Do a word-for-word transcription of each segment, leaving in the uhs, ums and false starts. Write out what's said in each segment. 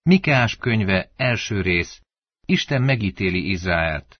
Mikeás könyve, első rész. Isten megítéli Izraelt.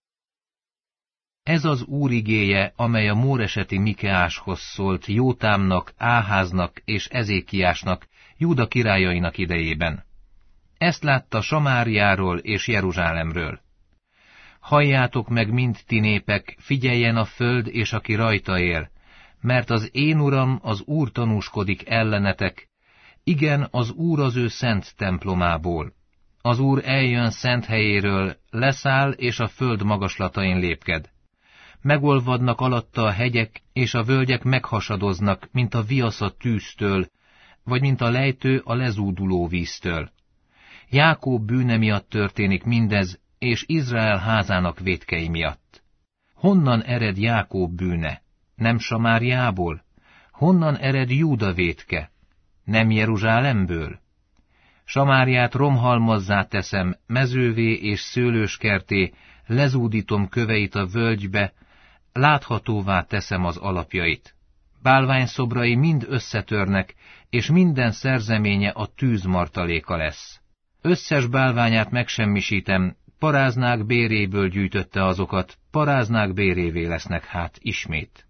Ez az Úr igéje, amely a móreseti Mikeáshoz szólt Jótámnak, Áháznak és Ezékiásnak, Júda királyainak idejében. Ezt látta Samáriáról és Jeruzsálemről. Halljátok meg, mind ti népek, figyeljen a föld és aki rajta él, mert az én Uram, az Úr tanúskodik ellenetek, igen, az Úr az ő szent templomából. Az Úr eljön szent helyéről, leszáll és a föld magaslatain lépked. Megolvadnak alatta a hegyek, és a völgyek meghasadoznak, mint a viasz a tűztől, vagy mint a lejtő a lezúduló víztől. Jákób bűne miatt történik mindez, és Izrael házának vétkei miatt. Honnan ered Jákób bűne? Nem Samáriából? Honnan ered Júda vétke? Nem Jeruzsálemből? Samáriát romhalmazzá teszem, mezővé és szőlőskerté, lezúdítom köveit a völgybe, láthatóvá teszem az alapjait. Bálványszobrai mind összetörnek, és minden szerzeménye a tűz martaléka lesz. Összes bálványát megsemmisítem, paráznák béréből gyűjtötte azokat, paráznák bérévé lesznek hát ismét.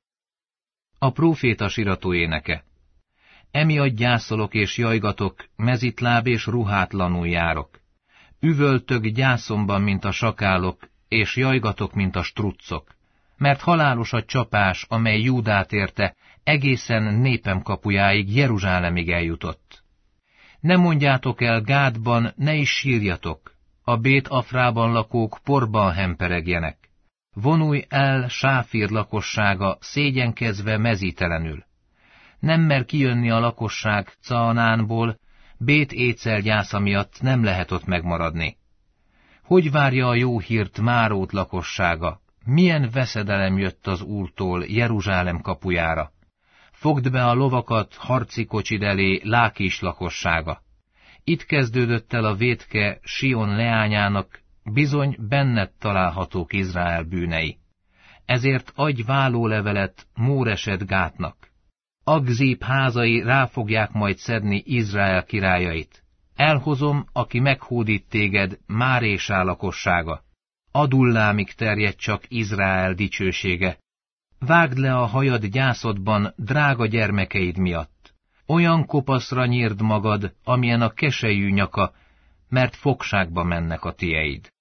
A próféta sirató éneke. Emiatt gyászolok és jajgatok, mezitláb és ruhátlanul járok. Üvöltök gyászomban, mint a sakálok, és jajgatok, mint a struccok. Mert halálos a csapás, amely Júdát érte, egészen népem kapujáig, Jeruzsálemig eljutott. Ne mondjátok el Gádban, ne is sírjatok, a Bét Afrában lakók porban hemperegjenek. Vonulj el Sáfír lakossága, szégyenkezve mezítelenül. Nem mer kijönni a lakosság Caanánból, Bét Écel gyásza miatt nem lehet ott megmaradni. Hogy várja a jó hírt Márót lakossága? Milyen veszedelem jött az Úrtól Jeruzsálem kapujára? Fogd be a lovakat harci kocsid elé Lákis lakossága. Itt kezdődött el a vétke Sion leányának, bizony benned találhatók Izrael bűnei. Ezért adj vállólevelet Móreset Gátnak. Agzíp házai rá fogják majd szedni Izrael királyait. Elhozom, aki meghódít téged, Márésá lakossága. Adullámig terjed csak Izrael dicsősége. Vágd le a hajad gyászodban drága gyermekeid miatt. Olyan kopaszra nyírd magad, amilyen a keselyű nyaka, mert fogságba mennek a tieid.